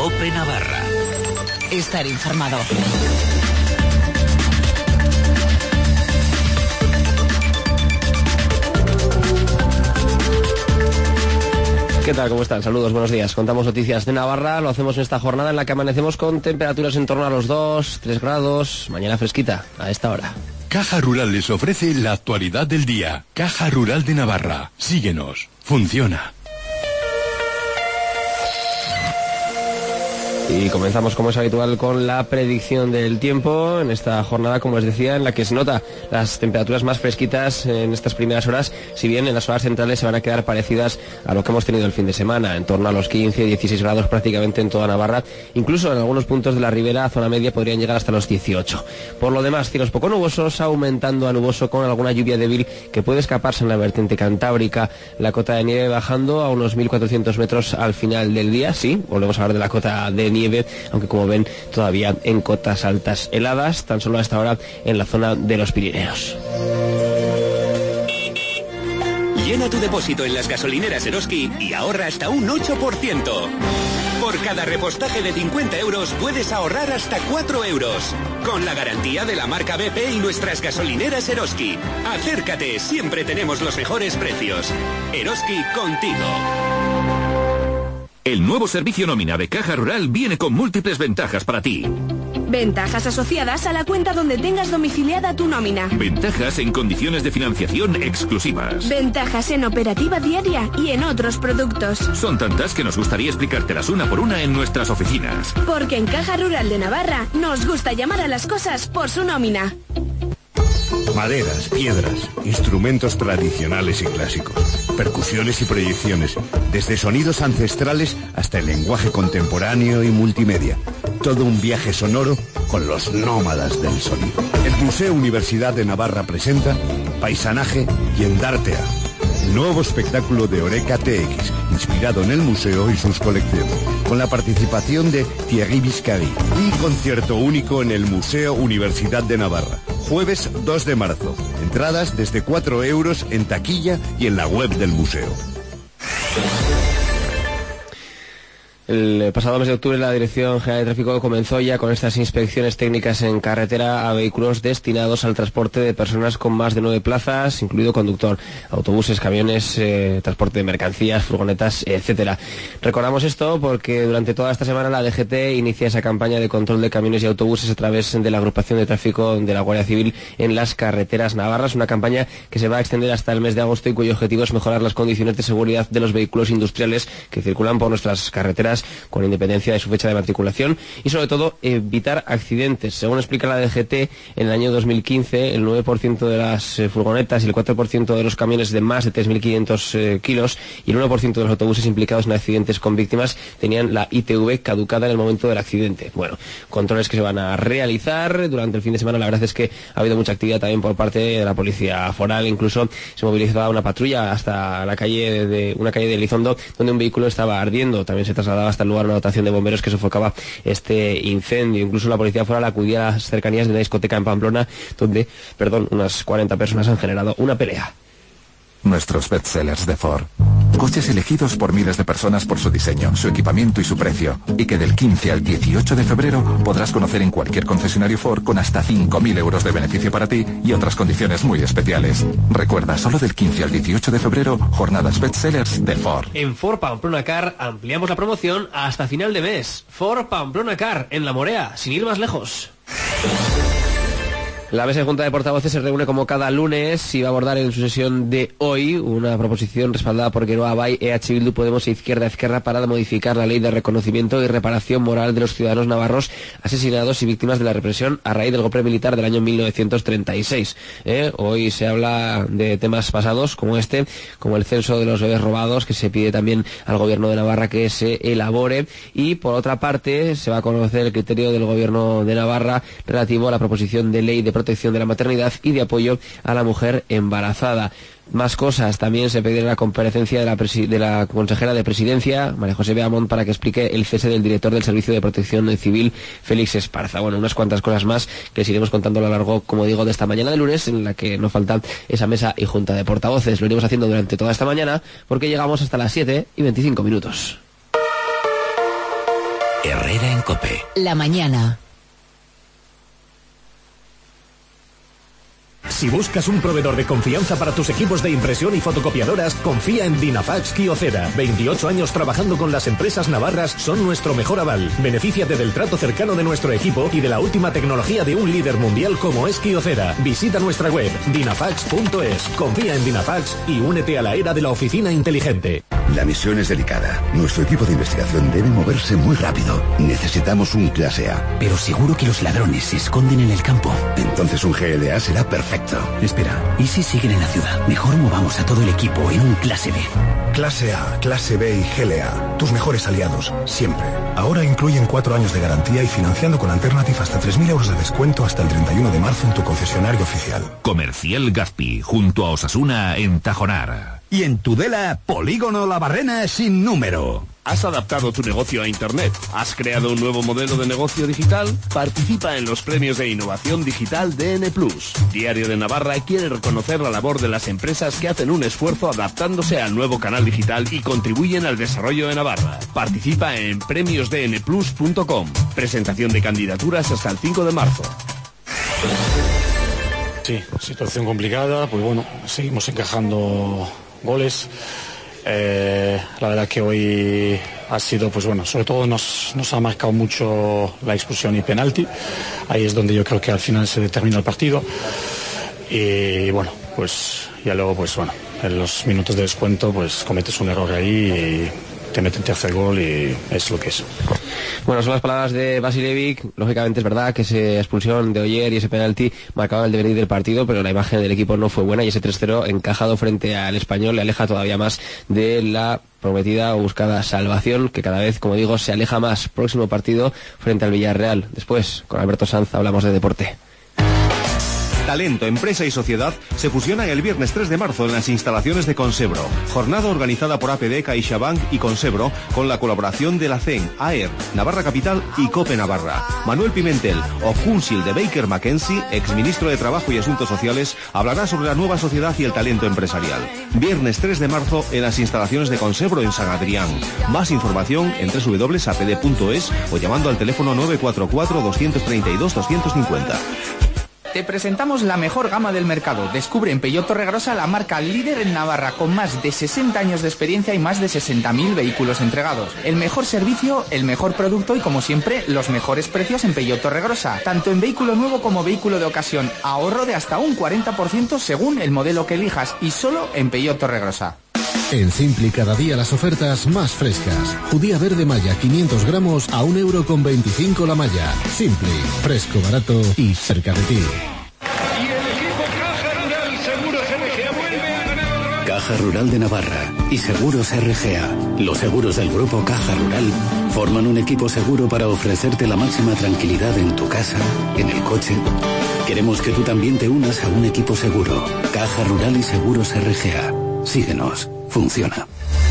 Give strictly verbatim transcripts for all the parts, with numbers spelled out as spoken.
COPE Navarra. Estar informado. ¿Qué tal? ¿Cómo están? Saludos, buenos días. Contamos noticias de Navarra, lo hacemos en esta jornada en la que amanecemos con temperaturas en torno a los dos, tres grados, mañana fresquita, a esta hora. Caja Rural les ofrece la actualidad del día. Caja Rural de Navarra. Síguenos. Funciona. Y comenzamos, como es habitual, con la predicción del tiempo en esta jornada, como les decía, en la que se nota las temperaturas más fresquitas en estas primeras horas, si bien en las horas centrales se van a quedar parecidas a lo que hemos tenido el fin de semana, en torno a los quince, dieciséis grados prácticamente en toda Navarra. Incluso en algunos puntos de la ribera, zona media, podrían llegar hasta los dieciocho. Por lo demás, cielos poco nubosos, aumentando a nuboso con alguna lluvia débil que puede escaparse en la vertiente cantábrica. La cota de nieve bajando a unos mil cuatrocientos metros al final del día. Sí, volvemos a hablar de la cota de nieve, aunque como ven todavía en cotas altas heladas, tan solo a esta hora en la zona de los Pirineos. Llena tu depósito en las gasolineras Eroski y ahorra hasta un ocho por ciento. Por cada repostaje de cincuenta euros puedes ahorrar hasta cuatro euros. Con la garantía de la marca B P y nuestras gasolineras Eroski. Acércate, siempre tenemos los mejores precios. Eroski, contigo. El nuevo servicio nómina de Caja Rural viene con múltiples ventajas para ti. Ventajas asociadas a la cuenta donde tengas domiciliada tu nómina. Ventajas en condiciones de financiación exclusivas. Ventajas en operativa diaria y en otros productos. Son tantas que nos gustaría explicártelas una por una en nuestras oficinas. Porque en Caja Rural de Navarra nos gusta llamar a las cosas por su nómina. Maderas, piedras, instrumentos tradicionales y clásicos, percusiones y proyecciones, desde sonidos ancestrales hasta el lenguaje contemporáneo y multimedia. Todo un viaje sonoro con los nómadas del sonido. El Museo Universidad de Navarra presenta Paisanaje y Endartea, el nuevo espectáculo de Oreca T X, inspirado en el museo y sus colecciones, con la participación de Thierry Biscari. Un concierto único en el Museo Universidad de Navarra. Jueves dos de marzo. Entradas desde cuatro euros en taquilla y en la web del museo. El pasado mes de octubre la Dirección General de Tráfico comenzó ya con estas inspecciones técnicas en carretera a vehículos destinados al transporte de personas con más de nueve plazas, incluido conductor, autobuses, camiones, eh, transporte de mercancías, furgonetas, etcétera. Recordamos esto porque durante toda esta semana la D G T inicia esa campaña de control de camiones y autobuses a través de la agrupación de tráfico de la Guardia Civil en las carreteras navarras, una campaña que se va a extender hasta el mes de agosto y cuyo objetivo es mejorar las condiciones de seguridad de los vehículos industriales que circulan por nuestras carreteras con independencia de su fecha de matriculación y sobre todo evitar accidentes. Según explica la D G T, en el año dos mil quince el nueve por ciento de las eh, furgonetas y el cuatro por ciento de los camiones de más de tres mil quinientos eh, kilos y el uno por ciento de los autobuses implicados en accidentes con víctimas tenían la I T V caducada en el momento del accidente. Bueno, controles que se van a realizar durante el fin de semana. La verdad es que ha habido mucha actividad también por parte de la Policía Foral, incluso se movilizaba una patrulla hasta la calle de una calle de Elizondo donde un vehículo estaba ardiendo. También se trasladaba hasta el lugar una dotación de bomberos que sofocaba este incendio. Incluso la Policía Foral acudía a las cercanías de una discoteca en Pamplona donde, perdón, unas cuarenta personas han generado una pelea. Nuestros bestsellers de Ford. Coches elegidos por miles de personas por su diseño, su equipamiento y su precio. Y que del quince al dieciocho de febrero podrás conocer en cualquier concesionario Ford con hasta cinco mil euros de beneficio para ti y otras condiciones muy especiales. Recuerda, solo del quince al dieciocho de febrero, jornadas bestsellers de Ford. En Ford Pamplona Car ampliamos la promoción hasta final de mes. Ford Pamplona Car, en La Morea, sin ir más lejos. La mesa de Junta de Portavoces se reúne como cada lunes y va a abordar en su sesión de hoy una proposición respaldada por Geroa Bai, E H Bildu, Podemos e Izquierda Ezkerra para modificar la ley de reconocimiento y reparación moral de los ciudadanos navarros asesinados y víctimas de la represión a raíz del golpe militar del año mil novecientos treinta y seis. ¿Eh? Hoy se habla de temas pasados como este, como el censo de los bebés robados, que se pide también al Gobierno de Navarra que se elabore, y por otra parte se va a conocer el criterio del Gobierno de Navarra relativo a la proposición de ley de protección de la maternidad y de apoyo a la mujer embarazada. Más cosas, también se pedirá la comparecencia de la, de la consejera de Presidencia, María José Beamont, para que explique el cese del director del Servicio de Protección Civil, Félix Esparza. Bueno, unas cuantas cosas más que les iremos contando a lo largo, como digo, de esta mañana de lunes, en la que nos falta esa mesa y Junta de Portavoces. Lo iremos haciendo durante toda esta mañana, porque llegamos hasta las siete y veinticinco minutos. Herrera en COPE. La mañana. Si buscas un proveedor de confianza para tus equipos de impresión y fotocopiadoras, confía en Dinafax Kyocera. veintiocho años trabajando con las empresas navarras son nuestro mejor aval. Benefíciate del trato cercano de nuestro equipo y de la última tecnología de un líder mundial como es Kyocera. Visita nuestra web dinafax punto es. Confía en Dinafax y únete a la era de la oficina inteligente. La misión es delicada. Nuestro equipo de investigación debe moverse muy rápido. Necesitamos un clase A. Pero seguro que los ladrones se esconden en el campo. Entonces un G L A será perfecto. Espera, ¿y si siguen en la ciudad? Mejor movamos a todo el equipo en un clase B. Clase A, clase B y G L A. Tus mejores aliados, siempre. Ahora incluyen cuatro años de garantía y financiando con Alternative hasta tres mil euros de descuento hasta el treinta y uno de marzo en tu concesionario oficial. Comercial Gazpi, junto a Osasuna en Tajonar. Y en Tudela, Polígono La Barrena sin número. ¿Has adaptado tu negocio a Internet? ¿Has creado un nuevo modelo de negocio digital? Participa en los premios de innovación digital D N plus. Diario de Navarra quiere reconocer la labor de las empresas que hacen un esfuerzo adaptándose al nuevo canal digital y contribuyen al desarrollo de Navarra. Participa en premios d n plus punto com. Presentación de candidaturas hasta el cinco de marzo. Sí, situación complicada, pues bueno, seguimos encajando goles. Eh, la verdad que hoy ha sido, pues bueno, sobre todo nos, nos ha marcado mucho la expulsión y penalti. Ahí es donde yo creo que al final se determina el partido. Y bueno, pues ya luego, pues bueno, en los minutos de descuento, pues cometes un error ahí y te meten tercer gol y es lo que es. Bueno, son las palabras de Vasiljevic. Lógicamente es verdad que esa expulsión de Oyer y ese penalti marcaban el devenir del partido, pero la imagen del equipo no fue buena y ese tres cero encajado frente al Español le aleja todavía más de la prometida o buscada salvación, que cada vez, como digo, se aleja más. Próximo partido frente al Villarreal. Después, con Alberto Sanz, hablamos de deporte. Talento, empresa y sociedad se fusionan el viernes tres de marzo en las instalaciones de Consebro. Jornada organizada por A P D, CaixaBank y Consebro con la colaboración de la C E N, A E R, Navarra Capital y COPE Navarra. Manuel Pimentel o Kunsil de Baker McKenzie, exministro de Trabajo y Asuntos Sociales, hablará sobre la nueva sociedad y el talento empresarial. Viernes tres de marzo en las instalaciones de Consebro en San Adrián. Más información en doble u doble u doble u punto a p d punto es o llamando al teléfono nueve cuatro cuatro, dos tres dos, dos cinco cero. Te presentamos la mejor gama del mercado. Descubre en Peugeot Torregrosa la marca líder en Navarra con más de sesenta años de experiencia y más de sesenta mil vehículos entregados. El mejor servicio, el mejor producto y, como siempre, los mejores precios en Peugeot Torregrosa. Tanto en vehículo nuevo como vehículo de ocasión. Ahorro de hasta un cuarenta por ciento según el modelo que elijas y solo en Peugeot Torregrosa. En Simpli cada día las ofertas más frescas. Judía verde malla quinientos gramos a un euro con veinticinco la malla. Simpli, fresco, barato y cerca de ti. Caja Rural de Navarra y Seguros R G A. Los seguros del grupo Caja Rural forman un equipo seguro para ofrecerte la máxima tranquilidad en tu casa, en el coche. Queremos que tú también te unas a un equipo seguro. Caja Rural y Seguros R G A. Síguenos. Funciona.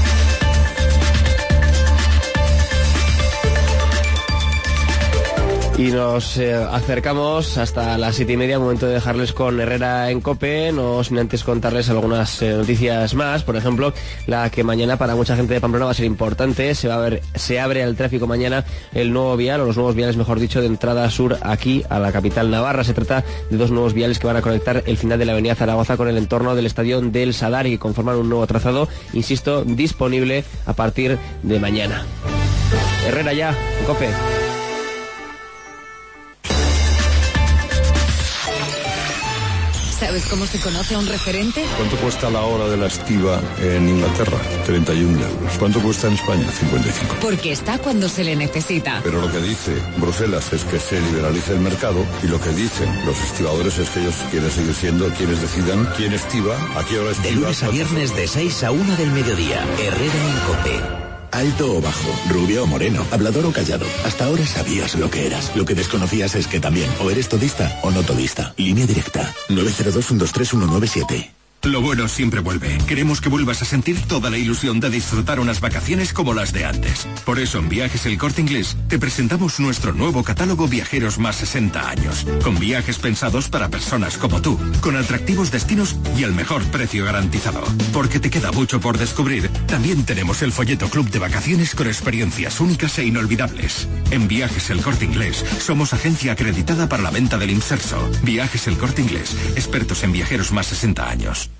Y nos eh, acercamos hasta las siete y media, momento de dejarles con Herrera en COPE, no sin antes contarles algunas eh, noticias más. Por ejemplo, la que mañana para mucha gente de Pamplona va a ser importante. Se va a ver, se abre al tráfico mañana el nuevo vial, o los nuevos viales, mejor dicho, de entrada sur aquí a la capital navarra. Se trata de dos nuevos viales que van a conectar el final de la avenida Zaragoza con el entorno del estadio del Sadar y que conforman un nuevo trazado, insisto, disponible a partir de mañana. Herrera ya, en COPE. ¿Sabes cómo se conoce a un referente? ¿Cuánto cuesta la hora de la estiva en Inglaterra? treinta y un euros. ¿Cuánto cuesta en España? cincuenta y cinco. Porque está cuando se le necesita. Pero lo que dice Bruselas es que se liberalice el mercado y lo que dicen los estibadores es que ellos quieren seguir siendo quienes decidan quién estiva, a qué hora estiva. De lunes a viernes de seis a una del mediodía. Herrera en COPE. Alto o bajo, rubio o moreno, hablador o callado. Hasta ahora sabías lo que eras. Lo que desconocías es que también o eres todista o no todista. Línea directa. nueve cero dos, uno dos tres, uno nueve siete. Lo bueno siempre vuelve. Queremos que vuelvas a sentir toda la ilusión de disfrutar unas vacaciones como las de antes. Por eso en Viajes El Corte Inglés te presentamos nuestro nuevo catálogo Viajeros más sesenta años, con viajes pensados para personas como tú, con atractivos destinos y el mejor precio garantizado. Porque te queda mucho por descubrir, también tenemos el folleto Club de Vacaciones con experiencias únicas e inolvidables. En Viajes El Corte Inglés somos agencia acreditada para la venta del inserso. Viajes El Corte Inglés, expertos en viajeros más sesenta años.